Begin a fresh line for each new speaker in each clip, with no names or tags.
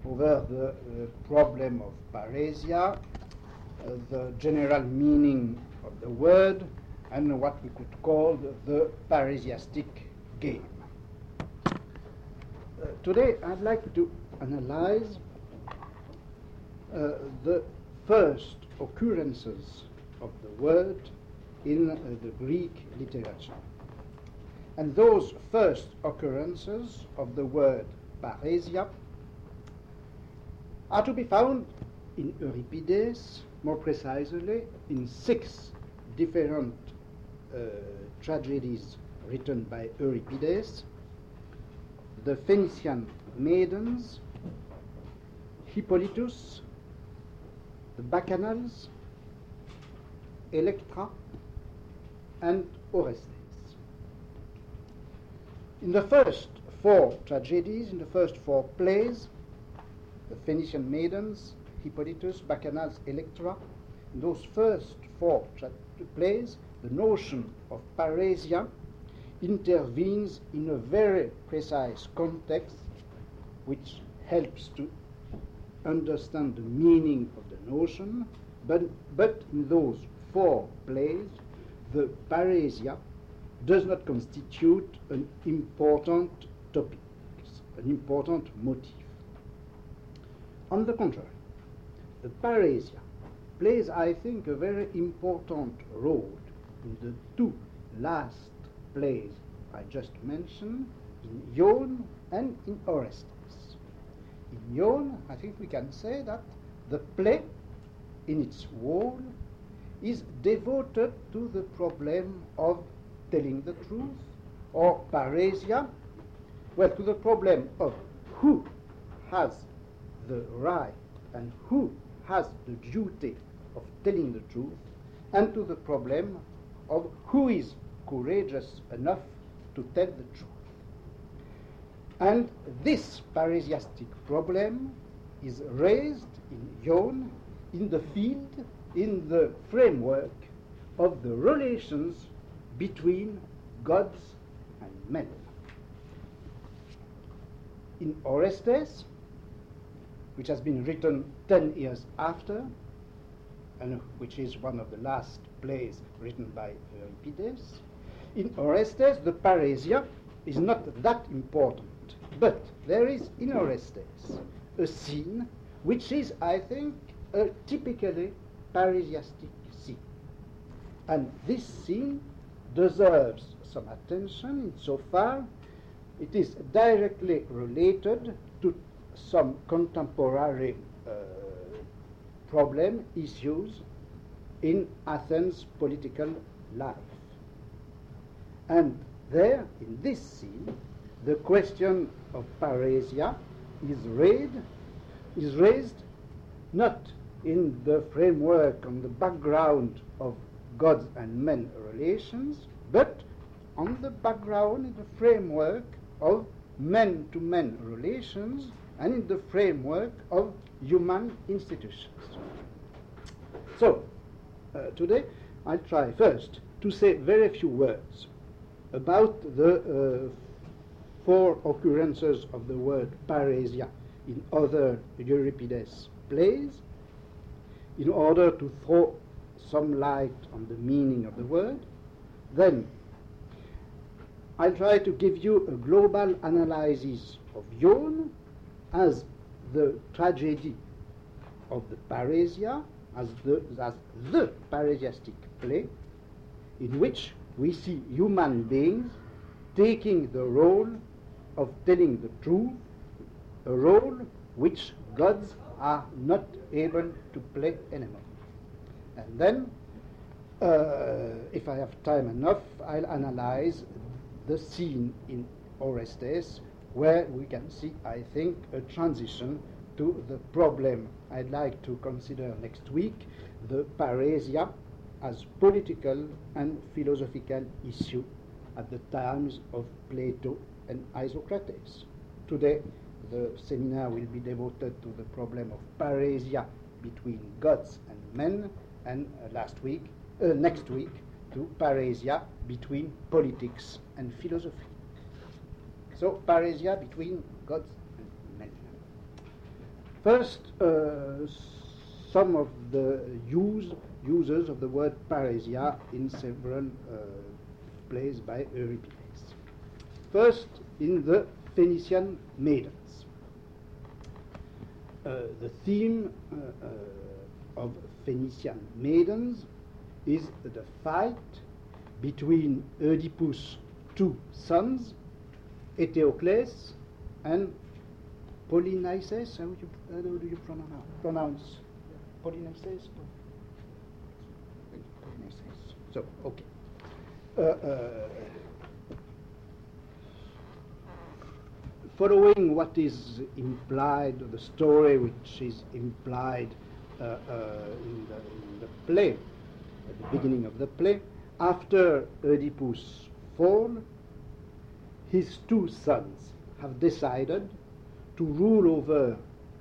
over the problem of paresia, the general meaning of the word, and what we could call the paresiastic game. Today I'd like to analyze the first occurrences of the word in the Greek literature. And those first occurrences of the word paresia are to be found in Euripides, more precisely in 6 different tragedies written by Euripides: the Phoenician Maidens, Hippolytus, the Bacchanals, Electra, and Orestes. In the first 4 tragedies, in the first 4 plays, the Phoenician Maidens, Hippolytus, Bacchanals, Electra, in those first 4 plays, the notion of paresia intervenes in a very precise context which helps to understand the meaning of the notion, but in those 4 plays, the paresia does not constitute an important topic, an important motif. On the contrary, the paresia plays, I think, a very important role in the 2 last plays I just mentioned, in Ione and in Orestes. In Ione, I think we can say that the play, in its whole, is devoted to the problem of telling the truth, or paresia, well, to the problem of who has the right and who has the duty of telling the truth, and to the problem of who is courageous enough to tell the truth. And this paresiastic problem is raised in Ione, in the field, in the framework of the relations between gods and men. In Orestes, which has been written 10 years after, and which is one of the last plays written by Euripides, in Orestes the paresia is not that important, but there is in Orestes a scene which is, I think, a typically paresiastic scene. And this scene deserves some attention insofar it is directly related to some contemporary problem issues in Athens' political life. And there, in this scene, the question of paresia is raised not in the framework, on the background of gods and men relations, but on the background, in the framework of men-to-men relations, and in the framework of human institutions. So, today I'll try first to say very few words about the 4 occurrences of the word paresia in other Euripides plays, in order to throw some light on the meaning of the word. Then I'll try to give you a global analysis of Ione as the tragedy of the paresia, as the paresiastic play, in which we see human beings taking the role of telling the truth, a role which gods are not able to play anymore. And then, if I have time enough, I'll analyze the scene in Orestes, where we can see, I think, a transition to the problem I'd like to consider next week, the paresia as political and philosophical issue at the times of Plato and Isocrates. Today, the seminar will be devoted to the problem of paresia between gods and men, and next week, to paresia between politics and philosophy. So, paresia between gods and men. First, some of the users of the word paresia in several plays by Euripides. First, in the Phoenician Maidens. The theme of Phoenician Maidens is the fight between Oedipus' two sons, Eteocles and Polynices. How do you pronounce Polynices? Polynices. So, okay. Following what is implied, the story which is implied in the play, at the beginning of the play, after Oedipus' fall, his two sons have decided to rule over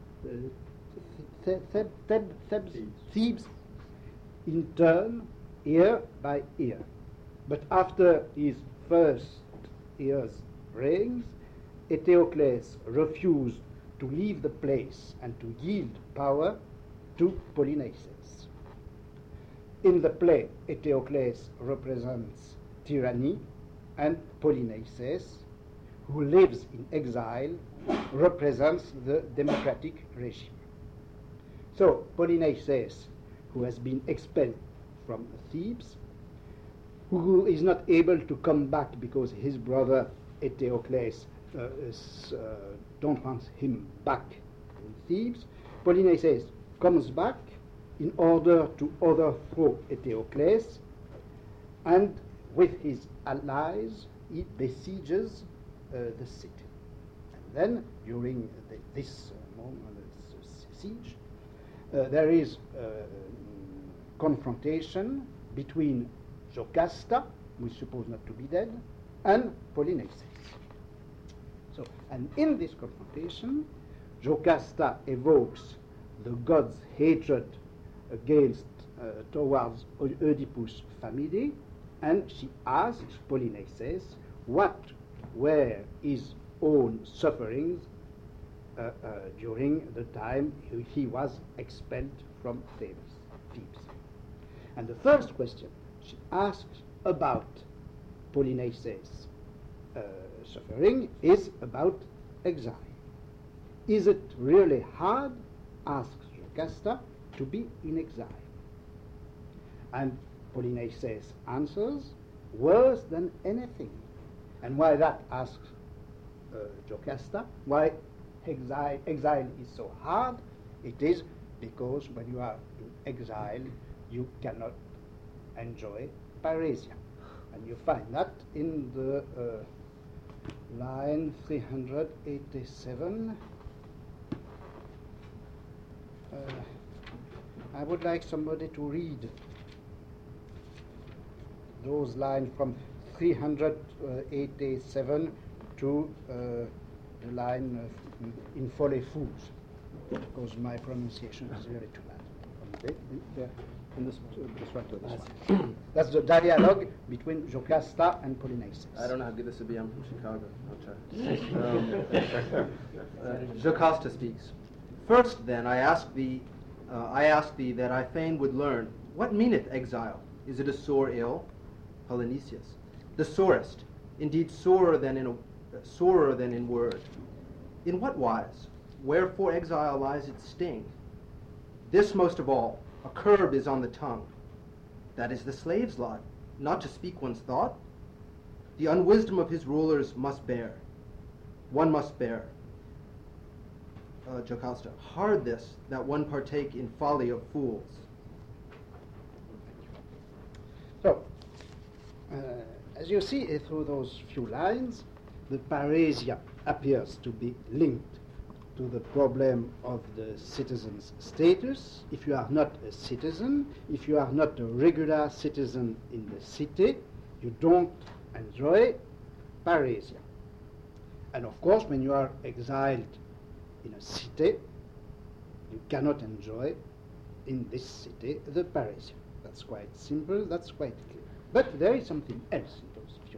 Thebes in turn, year by year. But after his first year's reigns, Eteocles refused to leave the place and to yield power to Polynices. In the play, Eteocles represents tyranny, and Polynices, who lives in exile, represents the democratic regime. So Polynices, who has been expelled from Thebes, who is not able to come back because his brother Eteocles don't want him back in Thebes, Polynices comes back in order to overthrow Eteocles, and with his allies he besieges the city. And then, during this siege, there is confrontation between Jocasta, who is supposed not to be dead, and Polynices. So, and in this confrontation, Jocasta evokes the god's hatred against towards Oedipus' family, and she asks Polynices what were his own sufferings during the time he was expelled from Thebes. And the first question she asks about Polynices' suffering is about exile. Is it really hard, asks Jocasta, to be in exile? And Polynices answers, worse than anything. And why that, asks Jocasta, why exile is so hard? It is because when you are in exile, you cannot enjoy paresia. And you find that in the line 387. I would like somebody to read those lines from 387 to the line in folle fous, because my pronunciation is really too bad.
In this one to this
one. That's the dialogue between Jocasta and Polynices.
I don't know how good this would be. I'm from Chicago. I'll try. Jocasta speaks. First, then, I ask thee that I fain would learn, what meaneth exile? Is it a sore ill? Polynesius. The sorest, indeed sorer than in word. In what wise? Wherefore exile lies its sting? This most of all, a curb is on the tongue. That is the slave's lot, not to speak one's thought. The unwisdom of his rulers must bear. One must bear. Jocasta. Hard this, that one partake in folly of fools.
So, as you see through those few lines, the paresia appears to be linked to the problem of the citizen's status. If you are not a citizen, if you are not a regular citizen in the city, you don't enjoy paresia. And of course, when you are exiled in a city, you cannot enjoy in this city the paresia. That's quite simple, that's quite clear. But there is something else in those few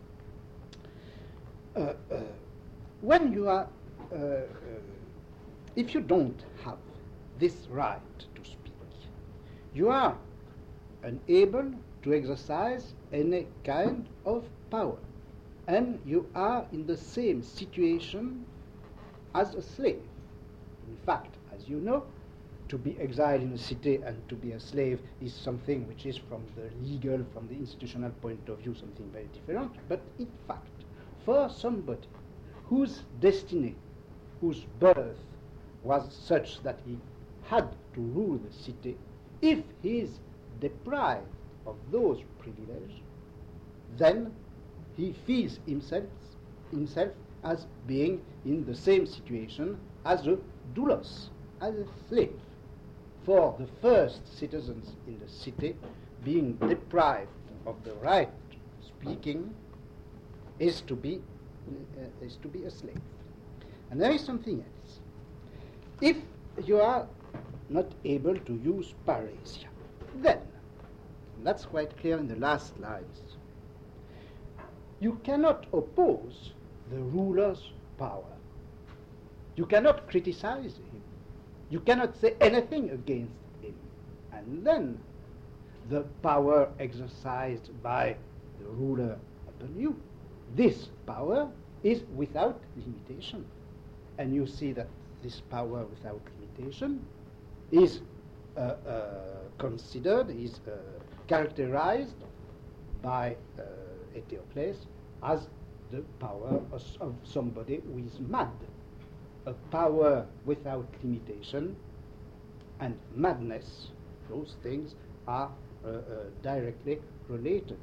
lines. When you are if you don't have this right to speak, you are unable to exercise any kind of power, and you are in the same situation as a slave. In fact, as you know, to be exiled in a city and to be a slave is something which is, from the legal, from the institutional point of view, something very different. But in fact, for somebody whose destiny, whose birth was such that he had to rule the city, if he is deprived of those privileges, then he feels himself as being in the same situation as a doulos, as a slave. For the first citizens in the city, being deprived of the right to speaking is to be a slave. And there is something else. If you are not able to use paresia, then, and that's quite clear in the last lines, you cannot oppose the ruler's power. You cannot criticize him. You cannot say anything against him. And then the power exercised by the ruler upon you, this power is without limitation. And you see that this power without limitation is considered, is characterized by Eteocles as the power of somebody who is mad. A power without limitation and madness, those things are directly related.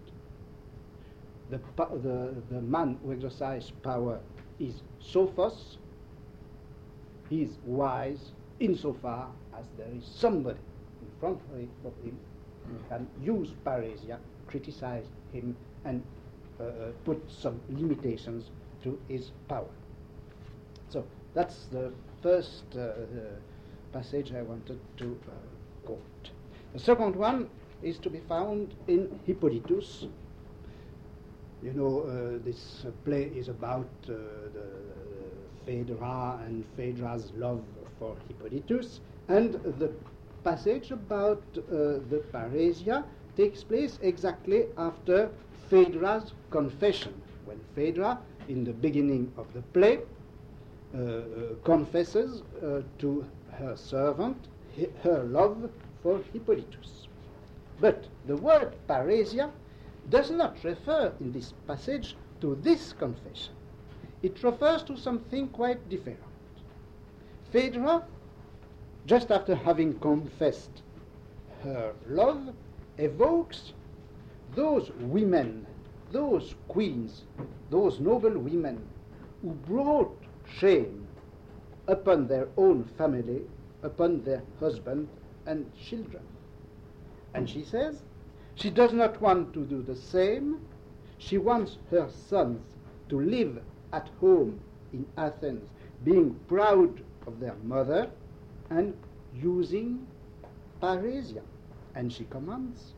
The man who exercises power is sophos. He is wise insofar as there is somebody in front of him who can use paresia, criticize him, and put some limitations to his power. So that's the first passage I wanted to quote. The second one is to be found in Hippolytus. You know, this play is about the Phaedra and Phaedra's love for Hippolytus, and the passage about the paresia takes place exactly after Phaedra's confession, when Phaedra, in the beginning of the play, confesses to her servant her love for Hippolytus. But the word paresia does not refer in this passage to this confession. It refers to something quite different. Phaedra, just after having confessed her love, evokes those women, those queens, those noble women who brought shame upon their own family, upon their husband and children. And she says she does not want to do the same. She wants her sons to live at home in Athens, being proud of their mother and using paresia. And she comments,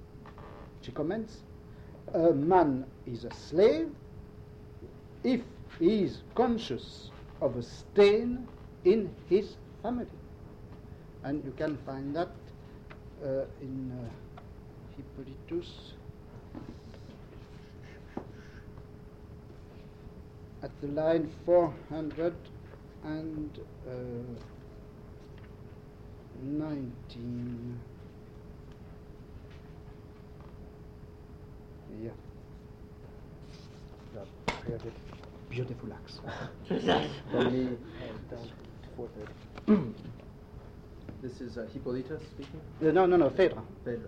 a man is a slave if he is conscious of a stain in his family. And you can find that in Hippolytus at the line 419. Yeah. Really beautiful acts.
This is Hippolytus speaking?
No, Phaedra.
Phaedra.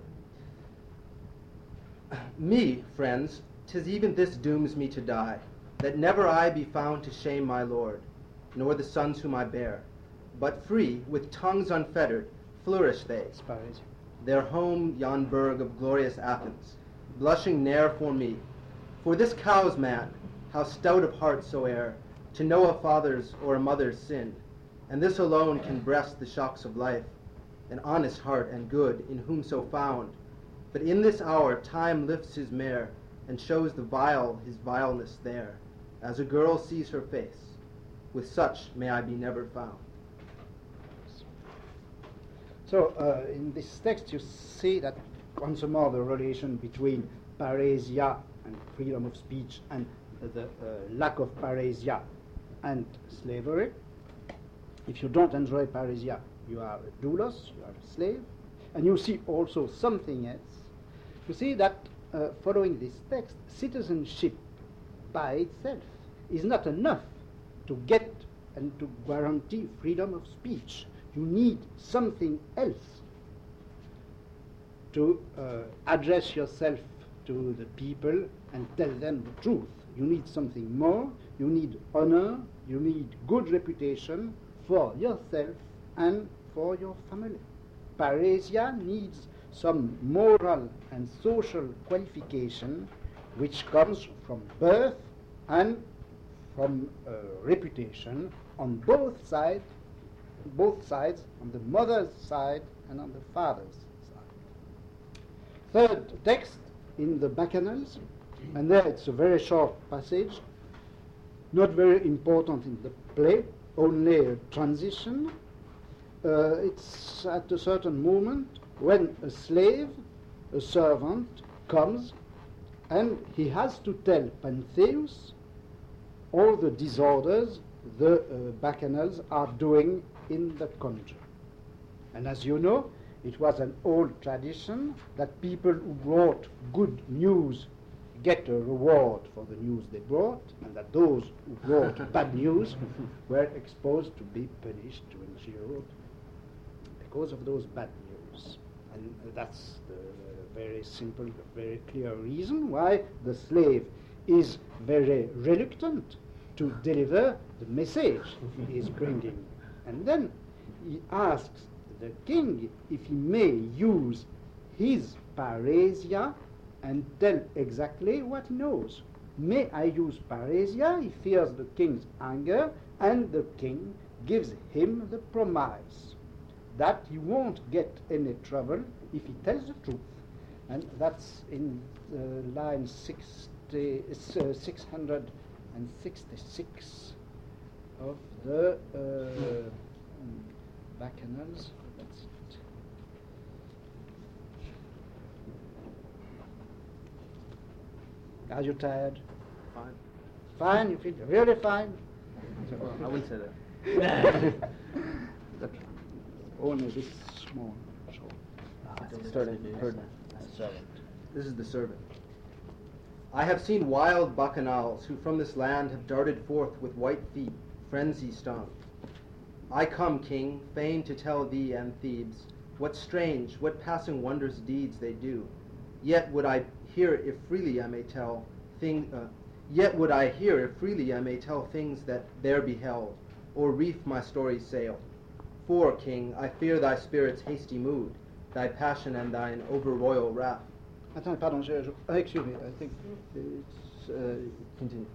Me, friends, 'tis even this dooms me to die, that never I be found to shame my lord, nor the sons whom I bear, but free, with tongues unfettered, flourish they. Their home yon burg of glorious Athens, blushing ne'er for me. For this cow's man, how stout of heart soe'er, to know a father's or a mother's sin, and this alone can breast the shocks of life, an honest heart and good in whom so found. But in this hour time lifts his mare, and shows the vile his vileness there, as a girl sees her face. With such may I be never found.
So in this text you see that once more the relation between paresia and freedom of speech and the lack of paresia and slavery. If you don't enjoy paresia, you are a doulos, you are a slave. And you see also something else. You see that following this text, citizenship by itself is not enough to get and to guarantee freedom of speech. You need something else to address yourself to the people and tell them the truth. You need something more. You need honor. You need good reputation for yourself and for your family. Paresia needs some moral and social qualification which comes from birth and from reputation on both sides, on the mother's side and on the father's side. Third text in the Bacchanals, and there it's a very short passage, not very important in the play, only a transition. It's at a certain moment when a slave, a servant, comes and he has to tell Pentheus all the disorders the Bacchanals are doing in the country. And as you know, it was an old tradition that people who brought good news get a reward for the news they brought, and that those who brought bad news were exposed to be punished, to endure because of those bad news. And that's the very simple, very clear reason why the slave is very reluctant to deliver the message he is bringing. And then he asks the king if he may use his paresia and tell exactly what he knows. May I use paresia? He fears the king's anger, and the king gives him the promise that he won't get any trouble if he tells the truth. And that's in line 666 of the Bacchanals. That's it. Are you tired?
Fine.
Fine? You feel really fine?
I wouldn't say that.
Only this small.
This is the servant. I have seen wild bacchanals who from this land have darted forth with white feet, frenzy stung. I come, king, fain to tell thee and Thebes what strange, what passing wondrous deeds they do. Yet would I hear if freely I may tell things that there beheld, or reef my story's sail. For, king, I fear thy spirit's hasty mood, thy passion and thine over-royal wrath.
Attends, pardon, excuse me, I think it's...
Continue.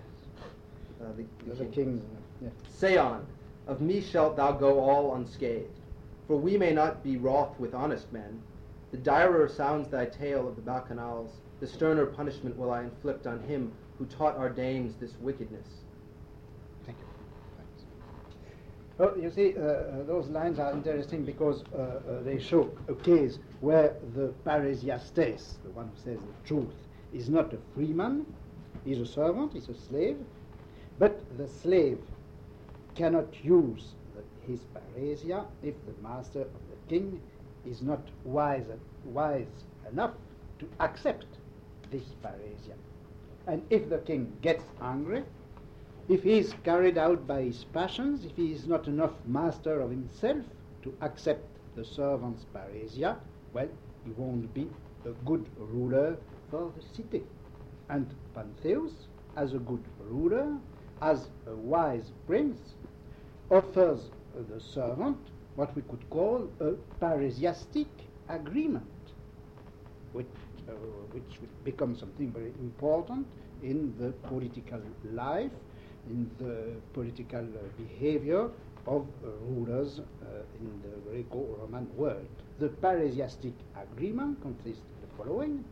The king. Yeah.
Say on, of me shalt thou go all unscathed, for we may not be wroth with honest men. The direr sounds thy tale of the bacchanals, the sterner punishment will I inflict on him who taught our dames this wickedness.
Thank you. Thanks. Well, you see, those lines are interesting because they show a case where the paresiastes, the one who says the truth, is not a free man, he's a servant, he's a slave, but the slave cannot use his paresia if the master of the king is not wise enough to accept this paresia. And if the king gets angry, if he is carried out by his passions, if he is not enough master of himself to accept the servant's paresia, well, he won't be a good ruler for the city. And Pentheus, as a good ruler, as a wise prince, offers the servant what we could call a paresiastic agreement, which would become something very important in the political life, in the political behavior of rulers in the Greco-Roman world. The paresiastic agreement consists of the following.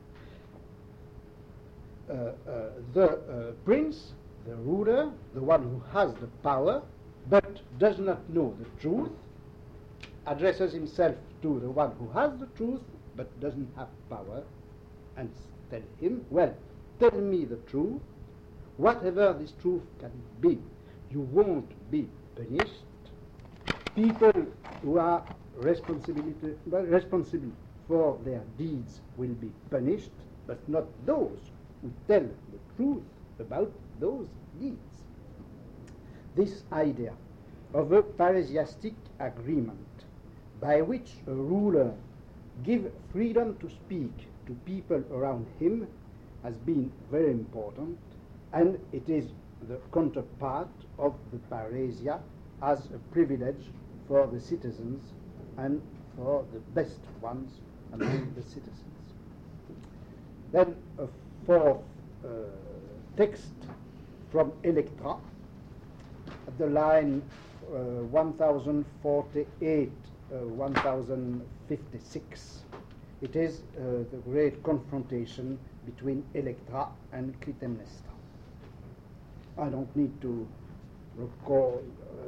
The prince, the ruler, the one who has the power but does not know the truth, addresses himself to the one who has the truth but doesn't have power, and tell him, well, tell me the truth, whatever this truth can be. You won't be punished. People who are responsible for their deeds will be punished, but not those who tell the truth about those deeds. This idea of a parrhesiastic agreement by which a ruler gives freedom to speak to people around him has been very important, and it is the counterpart of the parrhesia as a privilege for the citizens and for the best ones among the citizens. Then a fourth text from Electra, at the line 1048, 1056. It is the great confrontation between Electra and Clytemnestra. I don't need to recall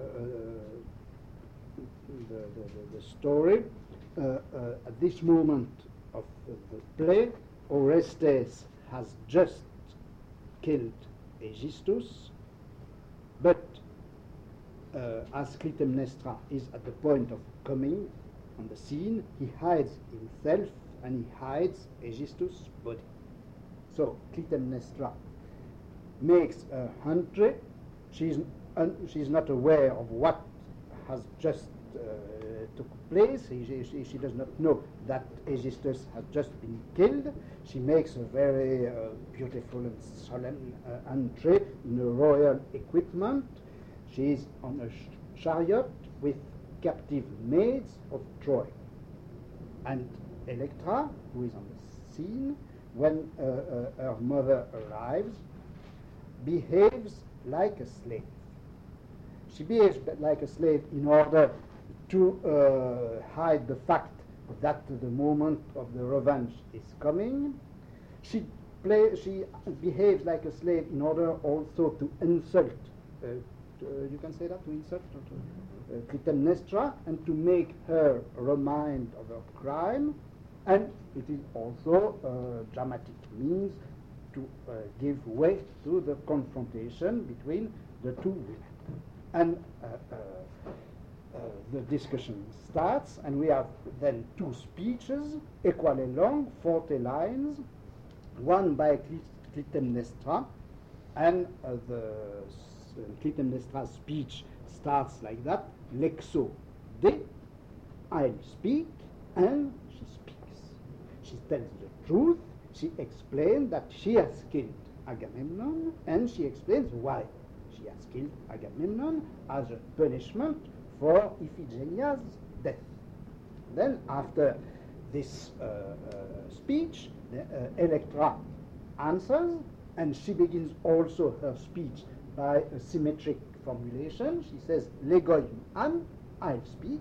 the story. At this moment of the play, Orestes has just killed Aegisthus, but as Clytemnestra is at the point of coming on the scene, he hides himself and he hides Aegisthus' body. So Clytemnestra makes a entry. She's not aware of what has just took place. She does not know that Aegisthus has just been killed. She makes a very beautiful and solemn entry in a royal equipment. She is on a chariot with captive maids of Troy. And Electra, who is on the scene, when her mother arrives, behaves like a slave. She behaves like a slave in order to hide the fact that the moment of the revenge is coming. She behaves like a slave in order also to insult, you can say that, to insult Clytemnestra, and to make her remind of her crime. And it is also a dramatic means to give way to the confrontation between the two women. And the discussion starts, and we have then two speeches, equally long, 40 lines, one by Clytemnestra, and Clytemnestra's speech starts like that: Lexo de, I'll speak, and she speaks. She tells the truth. She explains that she has killed Agamemnon, and she explains why she has killed Agamemnon as a punishment for Iphigenia's death. Then, after this speech, Electra answers, and she begins also her speech by a symmetric formulation. She says, Legoim an, I'll speak.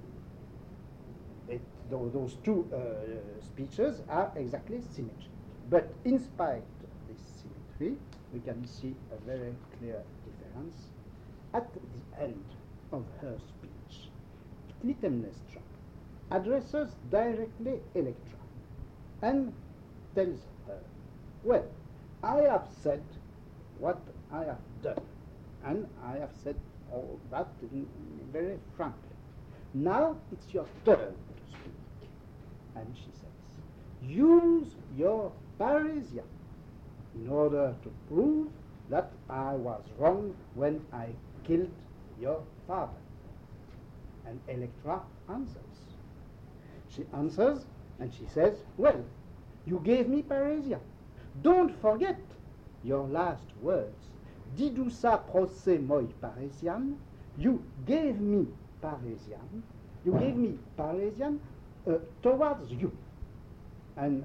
Those two speeches are exactly symmetric. But in spite of this symmetry, we can see a very clear difference. At the end of her speech, Clytemnestra addresses directly Electra and tells her, well, I have said what I have done, and I have said all that very frankly. Now it's your turn to speak. And she says, use your parrhesia in order to prove that I was wrong when I killed your father. And Electra answers. She answers and she says, well, you gave me parrhesia. Don't forget your last words. Didusa prosse moi parrhesian. You gave me parrhesian. You gave me parrhesian towards you. And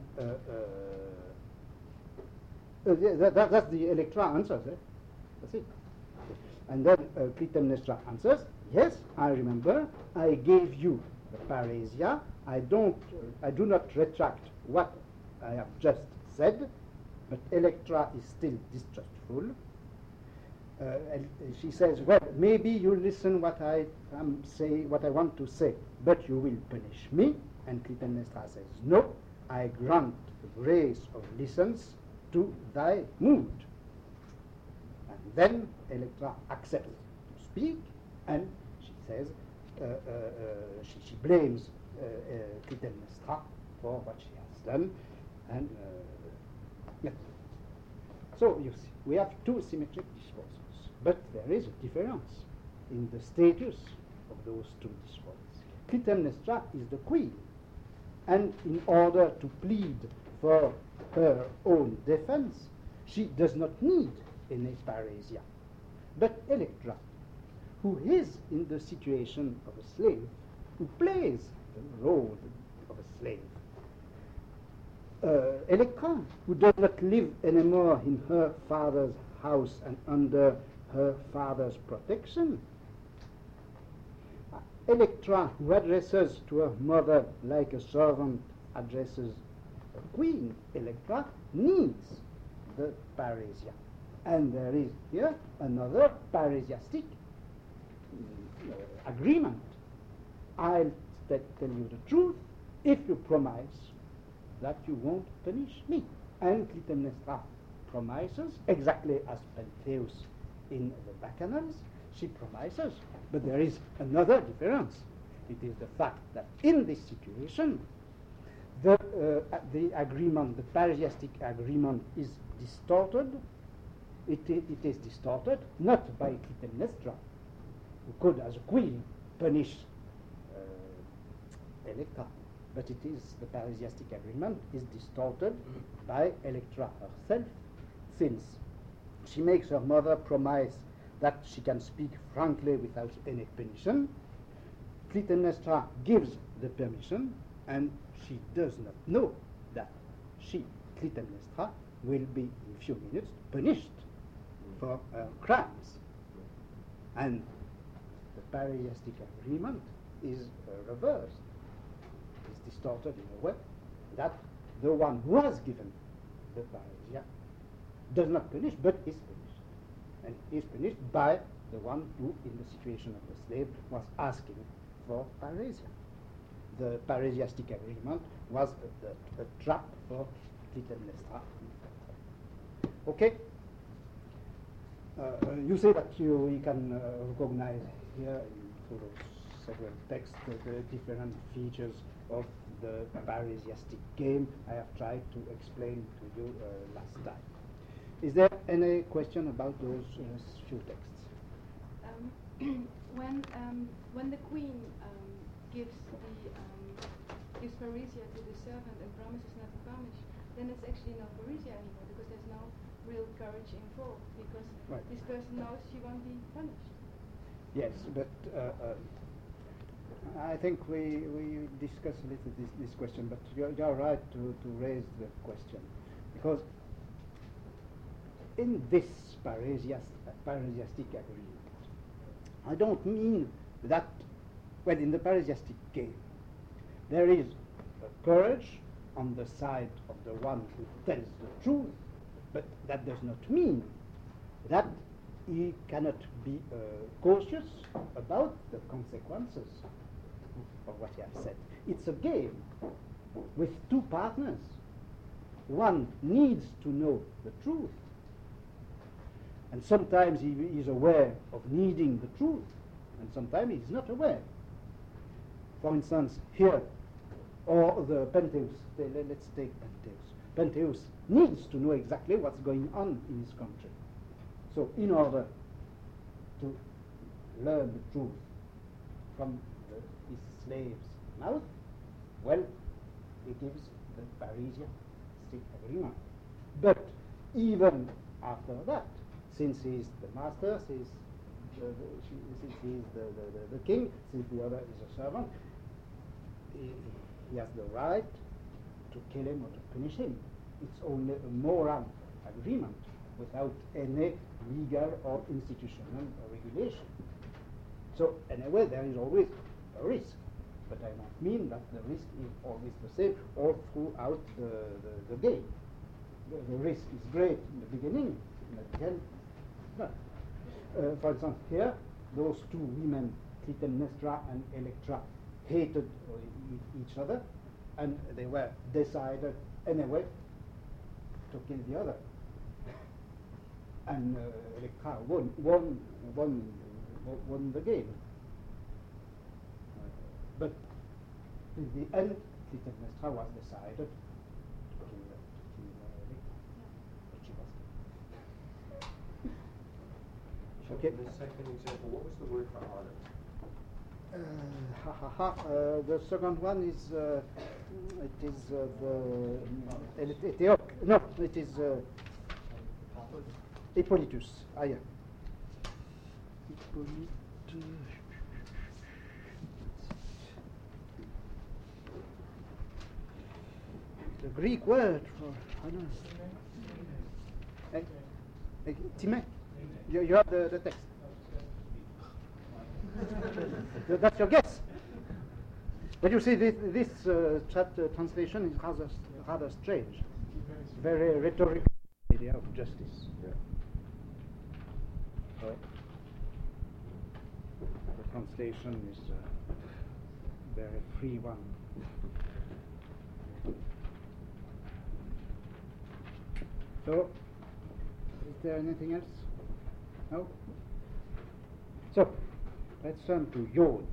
that's the Electra answers. That's it. And then Clytemnestra answers, yes, I remember, I gave you the parrhesia. I do not retract what I have just said, but Electra is still distrustful. and she says, well, maybe you listen what I what I want to say, but you will punish me. And Clytemnestra says, no, I grant the grace of listens to thy mood. And then Electra accepts to speak, and she says, she blames Clytemnestra for what she has done. And yes. So you see, we have two symmetric discourses. But there is a difference in the status of those two discourses. Clytemnestra is the queen, and in order to plead for her own defense, she does not need any paresia. But Electra, who is in the situation of a slave, who plays the role of a slave, Electra, who does not live anymore in her father's house and under her father's protection. Electra, who addresses to her mother like a servant addresses a queen, Electra needs the paresia. And there is here another paresiastic agreement. I'll tell you the truth if you promise that you won't punish me. And Clytemnestra promises, exactly as Pentheus in the Bacchanals, she promises, but there is another difference. It is the fact that in this situation, the agreement, the paresiastic agreement, is distorted. It is distorted not by Clytemnestra, who could, as a queen, punish Electra, but it is the paresiastic agreement is distorted by Electra herself, since she makes her mother promise that she can speak frankly without any permission. Clytemnestra gives the permission, and she does not know that she, Clytemnestra, will be in a few minutes punished for her crimes. And the paresiastic agreement is reversed, is distorted in a way that the one who has given the paresia does not punish, but is punished. And is punished by the one who, in the situation of the slave, was asking for paresia. The paresiastic agreement was a trap for Clytemnestra. Okay? You say that you can recognize here through several texts the different features of the paresiastic game I have tried to explain to you last time. Is there any question about those few texts?
When the queen gives paresia to the servant and promises not to punish, then it's actually not paresia anymore, because there's no real courage involved, because
right.
This person knows she won't be punished.
Yes, but I think we discussed a little this question, but you're right to raise the question, because in this paresiastic agreement, I don't mean that, well, in the paresiastic game, there is courage on the side of the one who tells the truth, but that does not mean that he cannot be cautious about the consequences of what he has said. It's a game with two partners. One needs to know the truth, and sometimes he is aware of needing the truth, and sometimes he is not aware. For instance, here, or the Pentheus, let's take Pentheus. Pentheus needs to know exactly what's going on in his country. So in order to learn the truth from his slave's mouth, well, he gives the paresiastic agreement. But even after that, since he is the master, since he is the king, since the other is a servant, he has the right to kill him or to punish him. It's only a moral agreement without any legal or institutional regulation. So anyway, there is always a risk, but I don't mean that the risk is always the same all throughout the game. The risk is great in the beginning, but then no. For instance, here, those two women, Clytemnestra and Electra, hated each other, and they were decided anyway to kill the other. And Electra won the game. But in the end, Clytemnestra was decided to kill Electra. But she was. Okay.
The second example, what was the word for honor?
The second one is it is the Ethiop. No, it is Hippolytus. Ah, yeah. Hippolytus. The Greek word for honor. Timeh. You have the text. That's your guess. But you see, this translation is rather strange. Very rhetorical idea of justice.
Yeah.
The translation is a very free one. So, is there anything else? No? So, let's turn to Yod,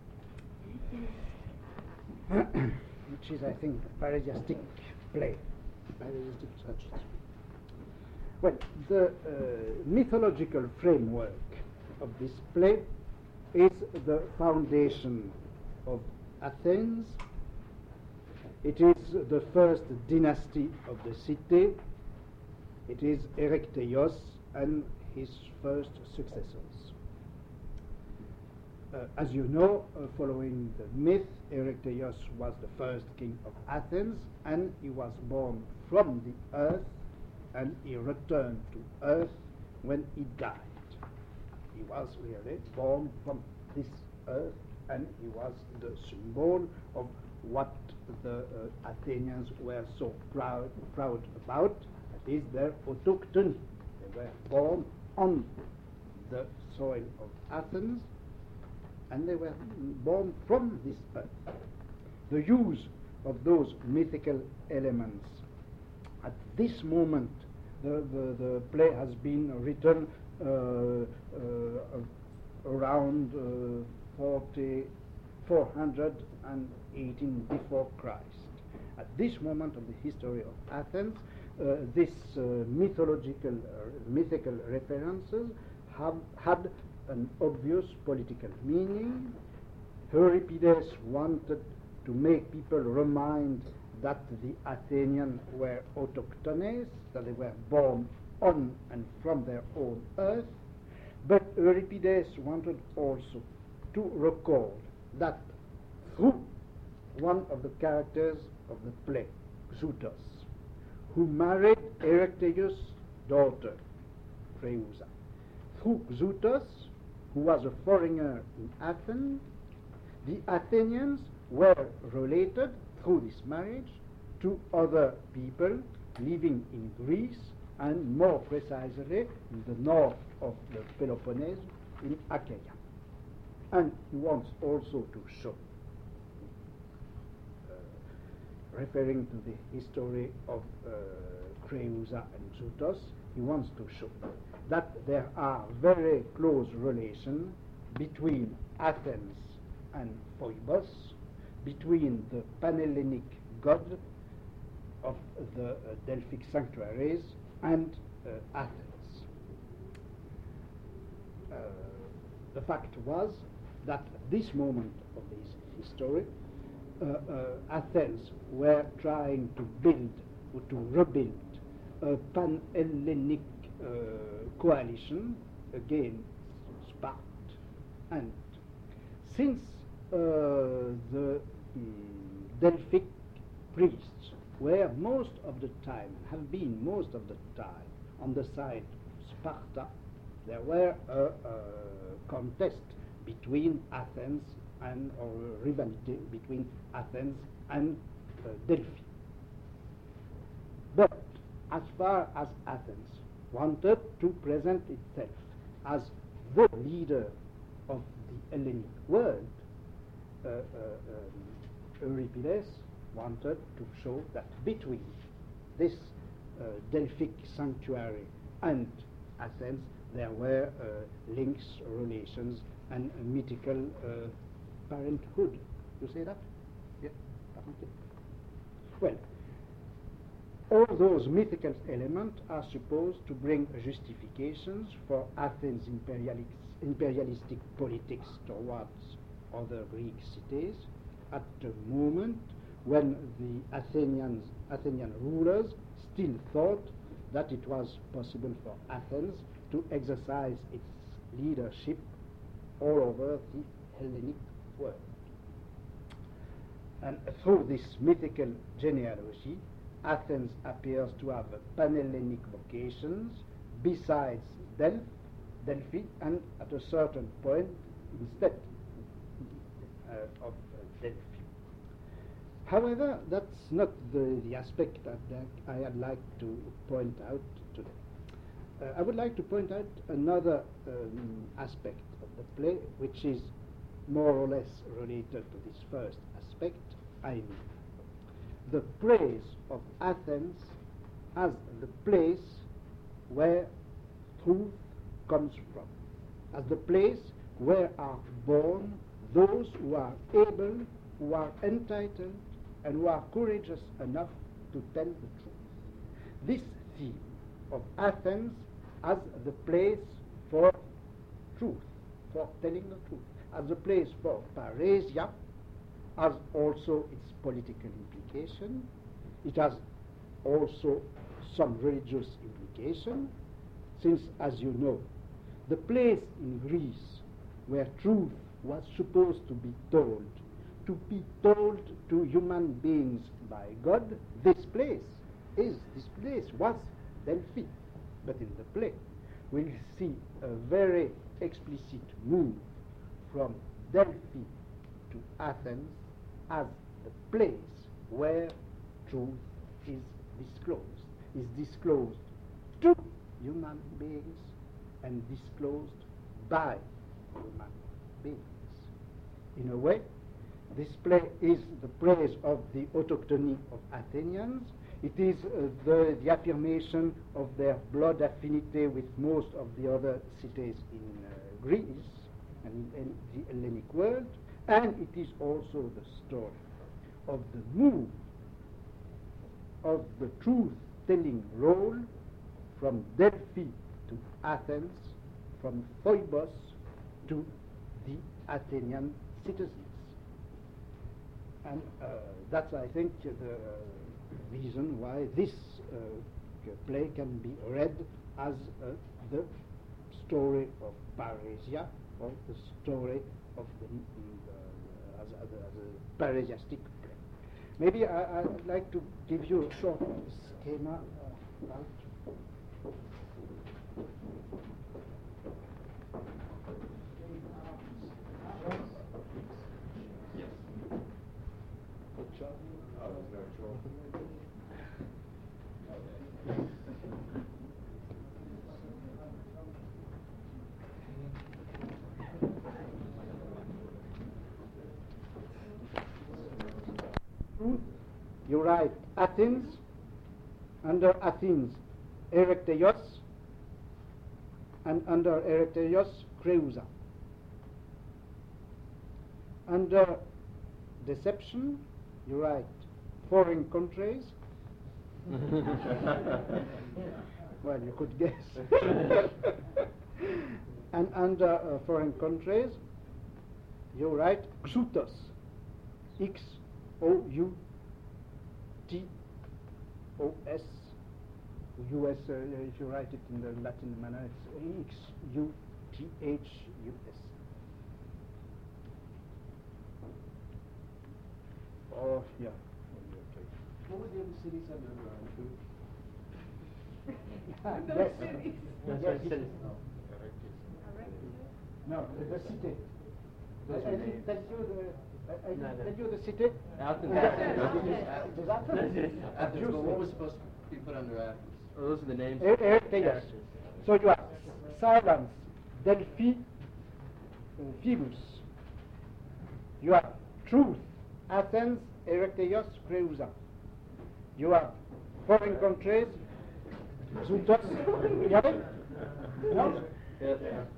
which is, I think, a parodiastic play. Parodiastic tragedy. Well, the mythological framework of this play is the foundation of Athens. It is the first dynasty of the city. It is Erechtheios and his first successors. As you know, following the myth, Erechtheios was the first king of Athens, and he was born from the earth, and he returned to earth when he died. He was really born from this earth, and he was the symbol of what the Athenians were so proud about, that is their autochthony. They were born on the soil of Athens, and they were born from this earth. The use of those mythical elements at this moment, the play has been written around 418 before Christ. At this moment of the history of Athens, this mythological, mythical references have had an obvious political meaning. Euripides wanted to make people remind that the Athenians were autochthonous, that they were born on and from their own earth. But Euripides wanted also to record that through one of the characters of the play, Xuthos, who married Erechtheios' daughter, Creusa. Through Xuthos, who was a foreigner in Athens, the Athenians were related through this marriage to other people living in Greece, and more precisely in the north of the Peloponnese, in Achaia. And he wants also to show, referring to the history of Creusa and Xuthos, he wants to show that there are very close relations between Athens and Phoebus, between the Panhellenic god of the Delphic sanctuaries and Athens. The fact was that at this moment of this history, Athens were trying to build or to rebuild a Panhellenic coalition against Sparta. And since the Delphic priests were most of the time, have been most of the time on the side of Sparta, there were a contest between Athens and, or rivalry between Athens and Delphi. But as far as Athens wanted to present itself as the leader of the Hellenic world, Euripides wanted to show that between this Delphic sanctuary and Athens there were links, relations, and a mythical parenthood. You say that? Yeah. Well, all those mythical elements are supposed to bring justifications for Athens' imperialistic politics towards other Greek cities at a moment when the Athenian rulers still thought that it was possible for Athens to exercise its leadership all over the Hellenic world. And through this mythical genealogy, Athens appears to have Pan-Hellenic vocations besides Delphi, and at a certain point instead of Delphi. However, that's not the aspect that I'd like to point out today. I would like to point out another aspect of the play, which is more or less related to this first aspect, I mean the praise of Athens as the place where truth comes from, as the place where are born those who are able, who are entitled, and who are courageous enough to tell the truth. This theme of Athens as the place for truth, for telling the truth, as the place for parrhesia, has also its political implication. It has also some religious implication, since, as you know, the place in Greece where truth was supposed to be told to human beings by God, this place was Delphi. But in the play, we'll see a very explicit move from Delphi to Athens as the place where truth is disclosed to human beings and disclosed by human beings. In a way, this play is the praise of the autochthony of Athenians. It is the affirmation of their blood affinity with most of the other cities in Greece and in the Hellenic world, and it is also the story of the move of the truth-telling role from Delphi to Athens, from Phoebus to the Athenian citizens. And that's, I think, the reason why this play can be read as the story of parrhesia, or the story of as a parrhesiastic play. Maybe I'd like to give you a short schema about. You write Athens, under Athens, Erecteios, and under Erecteios, Creusa. Under deception, you write foreign countries. Well, you could guess. And under foreign countries, you write Xoutos, Xoutos, US, if you write it in the Latin manner, it's Xuthus. Oh, yeah.
What were the other cities under
Yes.
Cities.
No, the city.
Those
I
are
didn't
names.
tell you the city.
Athens.
Does Athens?
Athens, but what was supposed to be put under Athens? Oh, those are the names.
Yes. So you have silence, Delphi Phoebus. You have truth, Athens, Erecteios, Creusa. You have foreign countries, Zootos. Yeah? No?
Yes.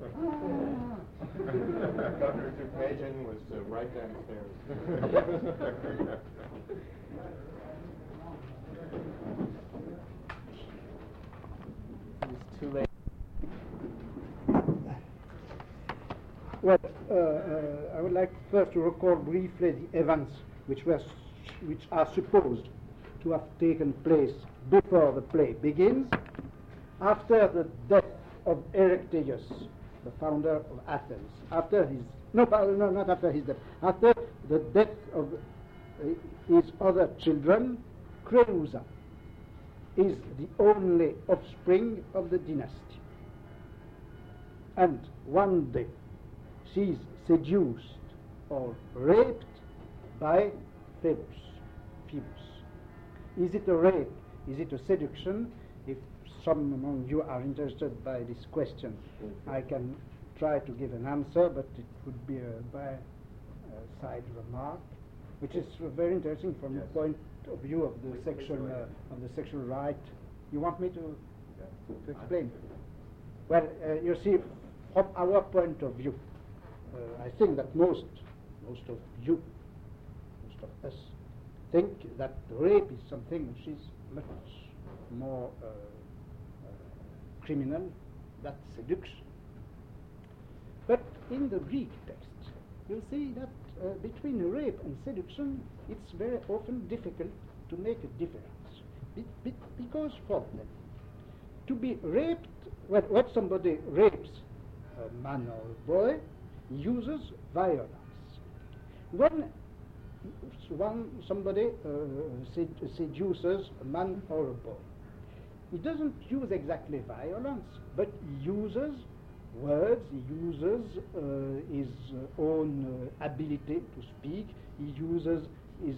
Dr. Tupajan was right downstairs.
It's too late.
Well, I would like first to recall briefly the events which are supposed to have taken place before the play begins, after the death of Erecteios, the founder of Athens. After his not after his death. After the death of his other children, Creusa is the only offspring of the dynasty. And one day she is seduced or raped by Phoebus. Is it a rape? Is it a seduction? If some among you are interested by this question, I can try to give an answer, but it would be a side remark, which is very interesting from the point of view of the sexual right. You want me to explain? Well, you see, from our point of view, I think that most of us, think that rape is something which is much more criminal than seduction. But in the Greek text, you see that between rape and seduction, it's very often difficult to make a difference. Because for them, to be raped, when somebody rapes a man or a boy, uses violence. When somebody seduces a man or a boy, he doesn't use exactly violence, but he uses words, he uses his own ability to speak, he uses his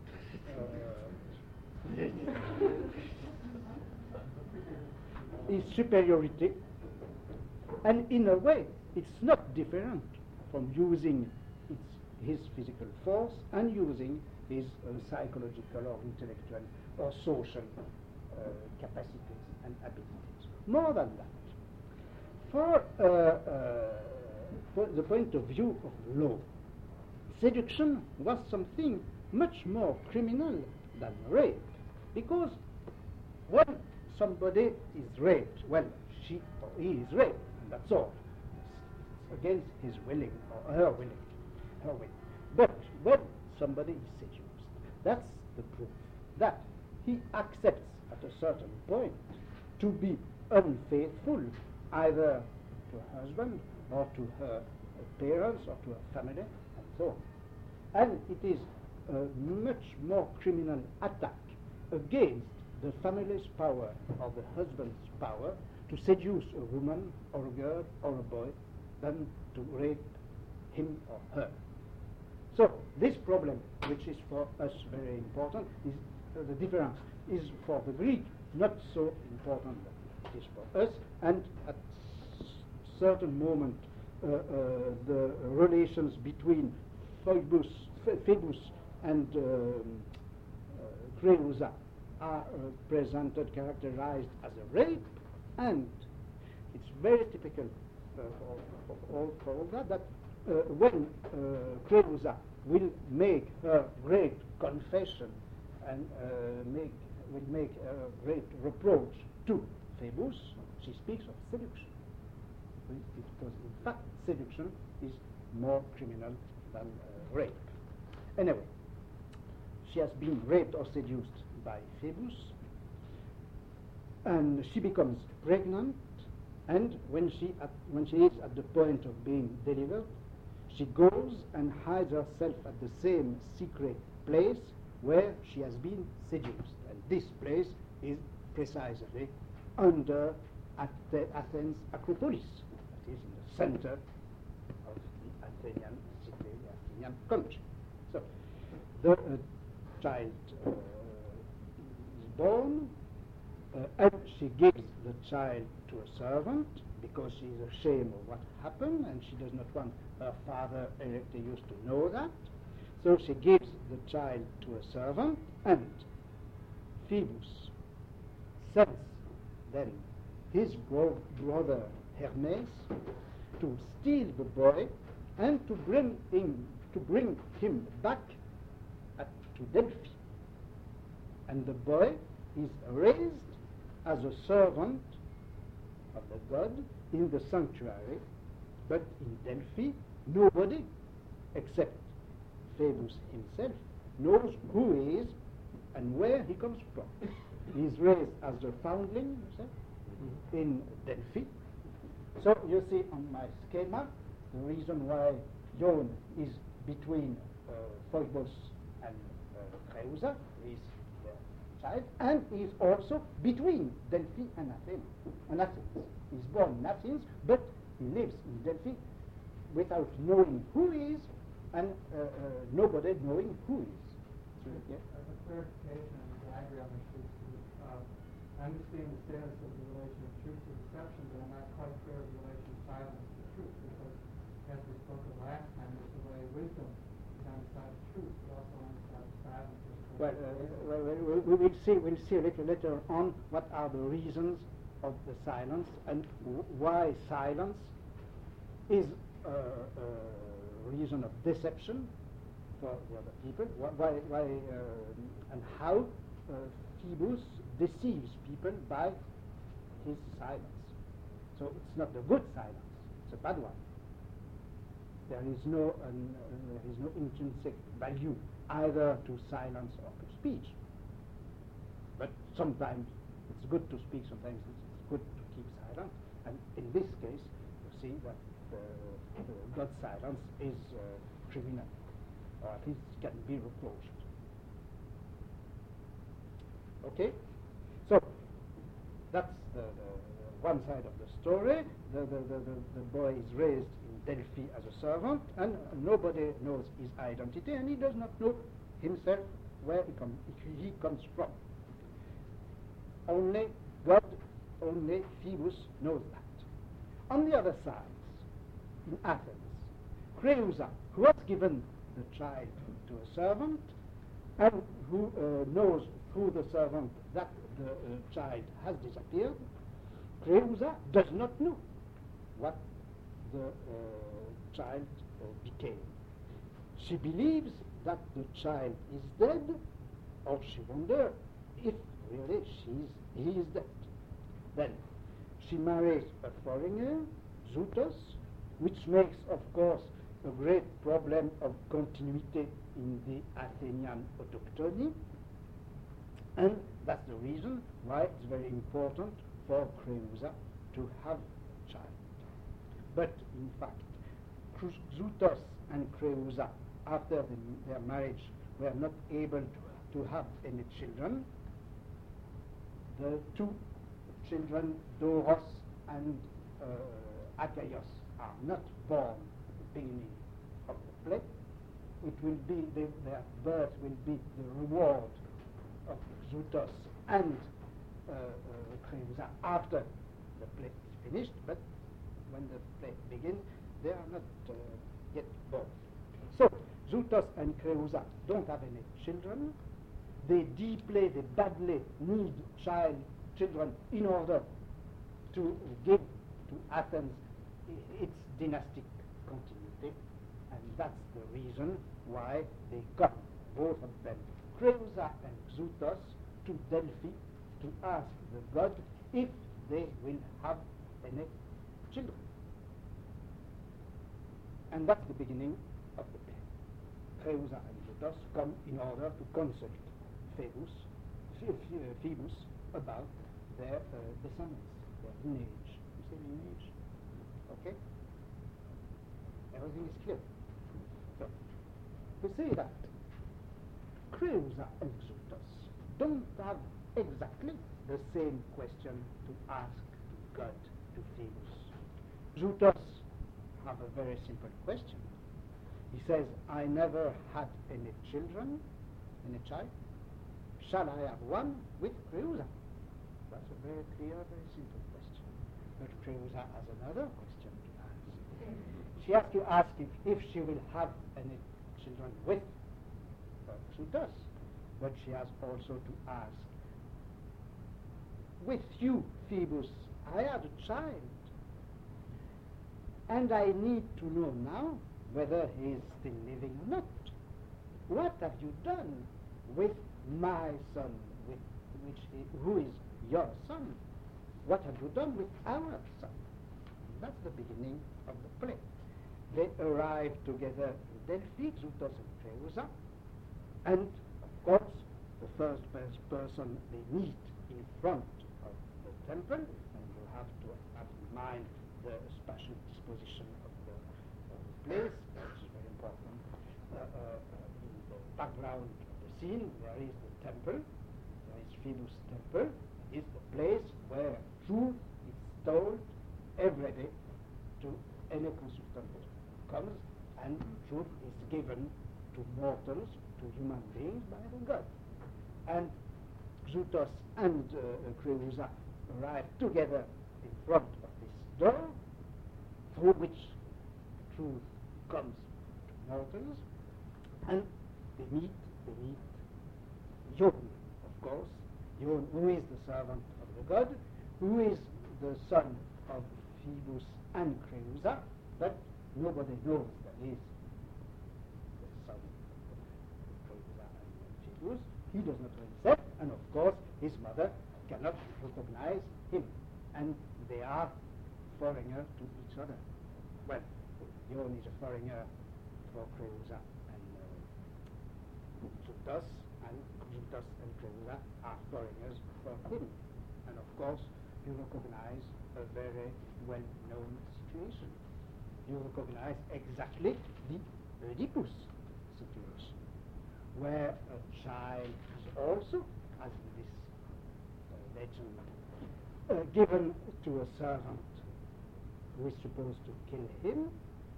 his superiority, and in a way it's not different from using his physical force and using his psychological or intellectual or social capacities and abilities. More than that, for the point of view of law, seduction was something much more criminal than rape, because when somebody is raped, well, she or he is raped, and that's all. It's against his willing or her willing. But when somebody is seduced, that's the proof that he accepts at a certain point to be unfaithful either to her husband or to her parents or to her family and so on. And it is a much more criminal attack against the family's power or the husband's power to seduce a woman or a girl or a boy than to rape him or her. So this problem, which is for us very important, is the difference is for the Greek not so important than it is for us, and at certain moment the relations between Phoebus and Creusa are presented, characterized as a rape, and it's very typical for all that when Creusa will make her great confession and will make a great reproach to Phoebus, she speaks of seduction. Because in fact seduction is more criminal than rape. Anyway, she has been raped or seduced by Phoebus, and she becomes pregnant, and when she is at the point of being delivered, she goes and hides herself at the same secret place where she has been seduced. And this place is precisely under Athens Acropolis, that is in the center of the Athenian city, the Athenian country. So the child is born, and she gives the child to a servant, because she is ashamed of what happened and she does not want her father Eleutherius to know that. So she gives the child to a servant, and Phoebus sends then his brother Hermes to steal the boy and to bring him back to Delphi. And the boy is raised as a servant of the god in the sanctuary, but in Delphi nobody except Phoebus himself knows who he is and where he comes from. He is raised as a foundling, you say, in Delphi. So you see on my schema the reason why Ion is between Phoebus and Creusa, is the child, and is also between Delphi and Athens. He's born in Athens, but he lives in Delphi without knowing who he is, and nobody knowing who he is. So, yeah.
As a clarification on the diagram, I understand the status of the relation of truth to deception, but I'm not quite clear of the relation of silence to truth, because as we spoke of last time, there's the way wisdom is on the side of truth, but also on the side of silence.
We'll see a little later on what are the reasons of the silence and why silence is a reason of deception for the other people, and how Phoebus deceives people by his silence. So it's not the good silence; it's a bad one. There is no intrinsic value either to silence or to speech. But sometimes it's good to speak; sometimes it's good to keep silent. And in this case, you see that God's silence is criminal, or at least can be reproached. Okay? So, that's the one side of the story. The boy is raised in Delphi as a servant, and nobody knows his identity, and he does not know himself where he comes from. Only God, only Phoebus knows that. On the other side, in Athens, Creusa, who has given the child to a servant, and who knows through the servant that the child has disappeared, Creusa does not know what the child became. She believes that the child is dead, or she wonders if really he is dead. Then she marries a foreigner, Zootos, which makes, of course, a great problem of continuity in the Athenian autochthony, and that's the reason why it's very important for Creusa to have a child. But in fact, Zootos and Creusa, after their marriage, were not able to have any children. The two children, Doros and Achaios, are not born at the beginning of the play. It will be their birth will be the reward of Zootos and Creusa after the play is finished, but when the play begins, they are not yet born. So Zootos and Creusa don't have any children. They badly need children in order to give to Athens its dynastic continuity, and that's the reason why they come, both of them, Creusa and Zootos, to Delphi to ask the god if they will have any children. And that's the beginning of the play. Creusa and Zootos come in order to consult Phoebus about their descendants, their lineage. You say lineage? Okay? Everything is clear. So, to say that Creusa and Zootos don't have exactly the same question to ask God, to Phoebus. Zootos have a very simple question. He says, I never had any children, any child. Shall I have one with Creusa? That's a very clear, very simple question. But Creusa has another question to ask. She has to ask if she will have any children with Xuthos, but she has also to ask, with you, Phoebus, I had a child, and I need to know now whether he is still living or not. What have you done with my son, who is your son? What have you done with our son? That's the beginning of the play. They arrive together in Delphi, Xuthos and Creusa, and of course the first person they meet in front of the temple, and you have to have in mind the spatial disposition of the place, which is very important. In the background of the scene there is the temple, there is Phoebus' temple, is the place where truth is told every day to any consultant who comes, and truth is given to mortals, to human beings by the God. And Xuthos and Creusa arrive together in front of this door, through which truth comes to mortals, and they meet Ion, of course, Ion, who is the servant of the god, who is the son of Phoebus and Creusa, but nobody knows that he is the son of Creusa and Phoebus. He does not know himself, and of course his mother cannot recognize him, and they are foreigners to each other. Well, Ion is a foreigner for Creusa and Xuthos, and Xuthos and Creusa are foreigners for him. And of course, you recognize a very well-known situation. You recognize exactly the Oedipus situation, where a child is also, as in this legend, given to a servant who is supposed to kill him.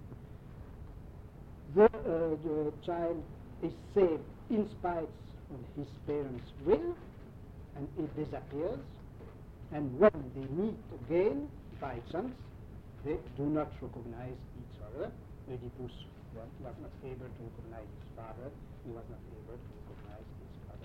The child is saved in spite of his parents' will, and it disappears. And when they meet again, by chance, they do not recognize each other. Oedipus was not able to recognize his father, he was not able to recognize his mother.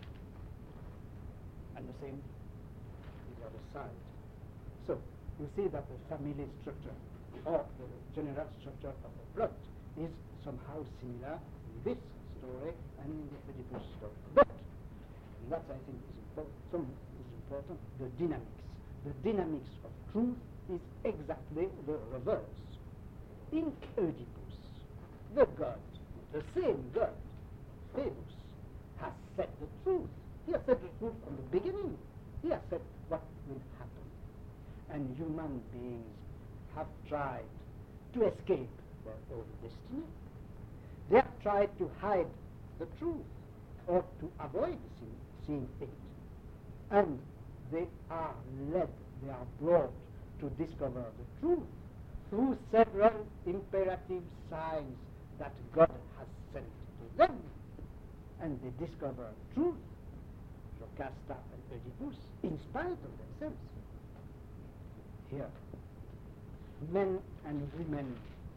And the same is the other side. So, you see that the family structure, or the general structure of the plot, is somehow similar in this story and in the Oedipus story. But, and that I think is important, the dynamics. The dynamics of truth is exactly the reverse. In Oedipus, the god, the same god, Phoebus, has said the truth. He has said the truth from the beginning. He has said what will happen. And human beings have tried to escape their own destiny. They have tried to hide the truth or to avoid seeing it. And they are led, they are brought to discover the truth through several imperative signs that God has sent to them. And they discover truth, Jocasta and Oedipus, in spite of themselves. Here, men and women,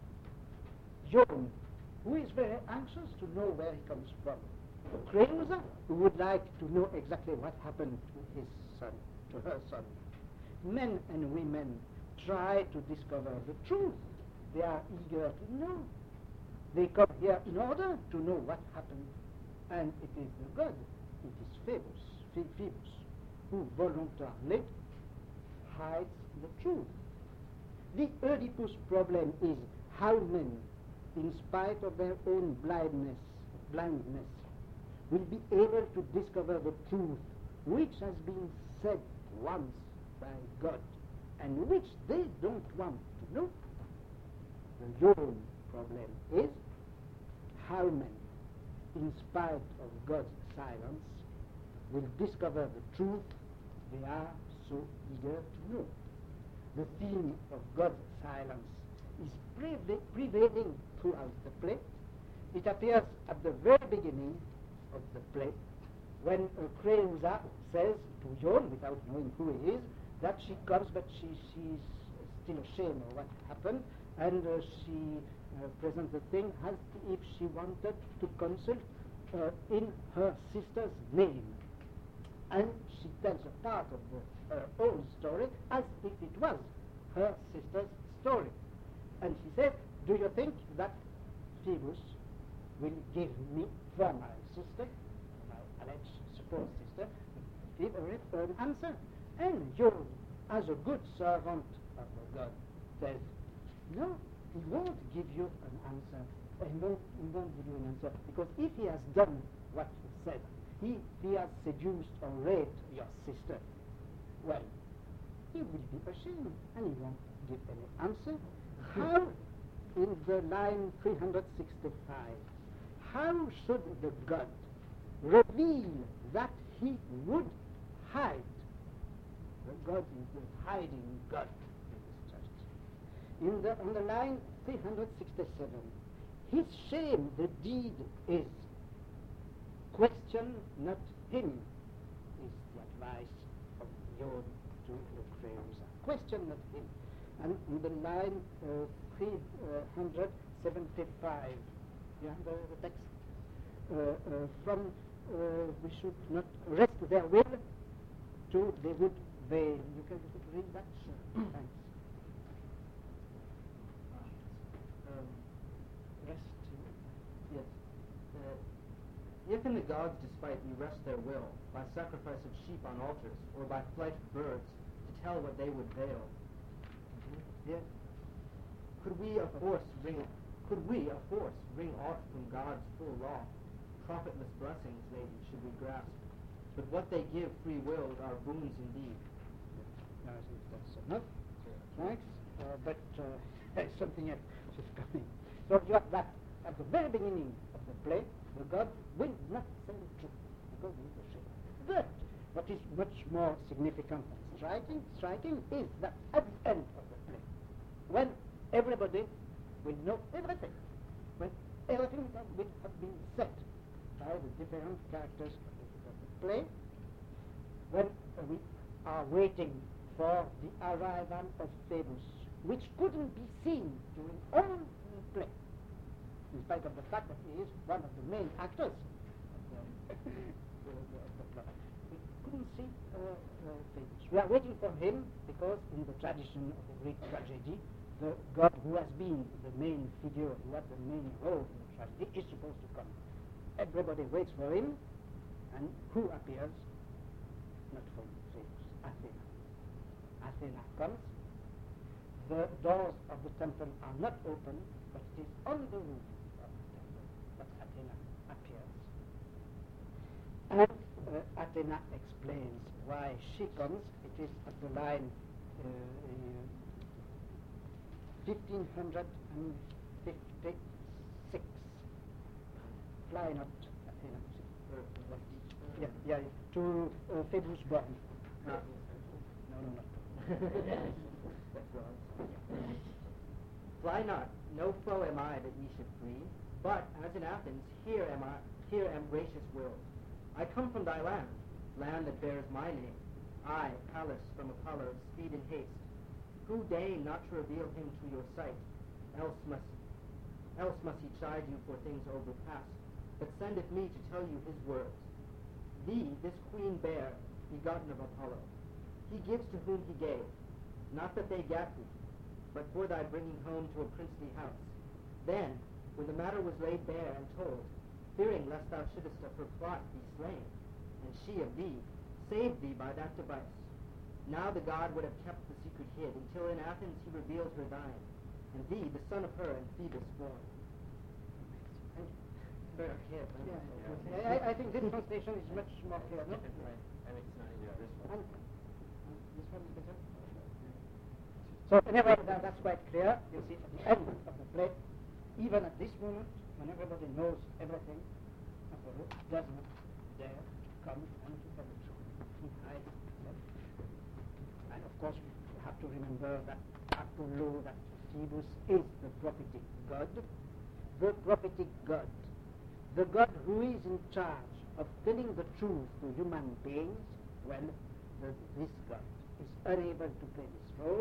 Ion, who is very anxious to know where he comes from, Creusa, who would like to know exactly what happened to his son, to her son. Men and women try to discover the truth. They are eager to know. They come here in order to know what happened. And it is the god, it is Phoebus, who voluntarily hides the truth. The Oedipus problem is how men, in spite of their own blindness, will be able to discover the truth which has been said once by God and which they don't want to know. The Ion problem is how men, in spite of God's silence, will discover the truth they are so eager to know. The theme of God's silence is prevailing throughout the play. It appears at the very beginning of the play, when Creusa says to Ion, without knowing who he is, that she comes, but she's still ashamed of what happened, and she presents the thing as if she wanted to consult in her sister's name. And she tells a part of her own story as if it was her sister's story. And she says, do you think that Phoebus will give me, for my sister, my alleged supposed sister, give her an answer? And you, as a good servant of the God, says, no, he won't give you an answer. He won't give you an answer, because if he has done what he said, he has seduced or raped your sister, well, he will be ashamed and he won't give any answer. How, in the line 365, how should the God reveal that he would hide? The God is the hiding God in this church. On the line 367, his shame, the deed is, question not him, is the advice of Job to Lucrezia. Question not him. And in the line 375, you have the text, from we should not rest their will to they would veil. You can read that, sir. Thanks. Rest.
Yes. If in the gods' despite we wrest their will, by sacrifice of sheep on altars, or by flight of birds, to tell what they would veil. Yes. Could we of force bring aught from God's full law? Profitless blessings, lady, should we grasp. But what they give free willed are boons indeed.
No, I think that's enough. Thanks. But something else is coming. So you have that at the very beginning of the play, the God will not tell the truth because he is ashamed. But what is much more significant and striking is that at the end of the play, when everybody will know everything, when everything will have been said by the different characters of the play, when we are waiting for the arrival of Phoebus, which couldn't be seen during all the play, in spite of the fact that he is one of the main actors of the play. We couldn't see Phoebus. We are waiting for him because in the tradition of the Greek tragedy, the god who has been the main figure, who had the main role in the tragedy, is supposed to come. Everybody waits for him, and who appears? Not from Phoebus, Athena. Athena comes. The doors of the temple are not open, but it is on the roof of the temple that Athena appears. And Athena explains why she comes. It is at the line 1556. Fly not, Athena. To Phoebus born. No.
Fly not, no foe am I that ye should flee, but, as in Athens, here am gracious willed. I come from thy land that bears my name, I, Pallas, from Apollo, speed and haste, who deign not to reveal him to your sight, else must he chide you for things overpast, but sendeth me to tell you his words. Thee, this queen bare, begotten of Apollo, he gives to whom he gave, not that they gat thee, but for thy bringing home to a princely house. Then, when the matter was laid bare and told, fearing lest thou shouldest of her plot be slain, and she of thee, saved thee by that device. Now the god would have kept the secret hid, until in Athens he revealed her thine, and thee, the son of her, and Phoebus born.
I think this translation is much more clear, no?
And it's not in this one.
This one is better? So anyway, that's quite clear. You see, at the end of the play, even at this moment, when everybody knows everything, Apollo does not dare to come and to tell the truth. He hides himself. And of course, we have to remember that Apollo, that Phoebus, is the prophetic god. The prophetic god. The God who is in charge of telling the truth to human beings, well, this God is unable to play this role,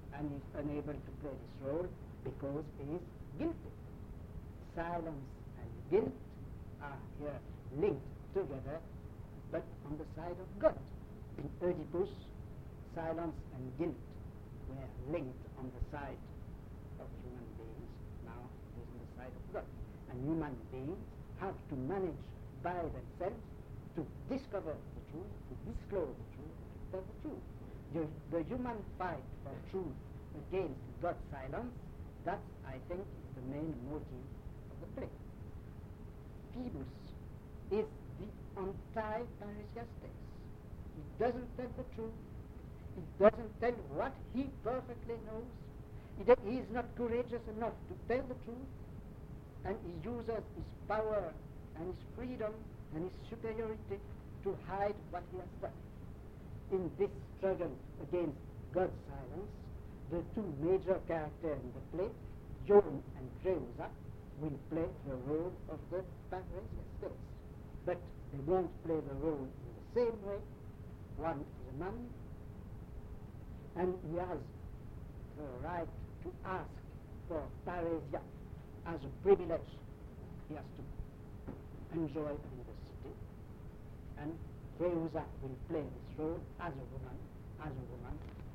and is unable to play this role because he is guilty. Silence and guilt are here linked together, but on the side of God. In Oedipus, silence and guilt were linked on the side of human beings. Now it is on the side of God. And human beings have to manage by themselves to discover the truth, to disclose the truth, to tell the truth. The human fight for truth against God's silence, that, I think, is the main motive of the play. Phoebus is the anti-Parrhesiastes. He doesn't tell the truth. He doesn't tell what he perfectly knows. He is not courageous enough to tell the truth, and he uses his power and his freedom and his superiority to hide what he has done. In this struggle against God's silence, the two major characters in the play, Joan and Creusa, will play the role of the Parrhesiastes. But they won't play the role in the same way. One is a man, and he has the right to ask for paresia as a privilege. He has to enjoy in the city, and Creusa will play this role as a woman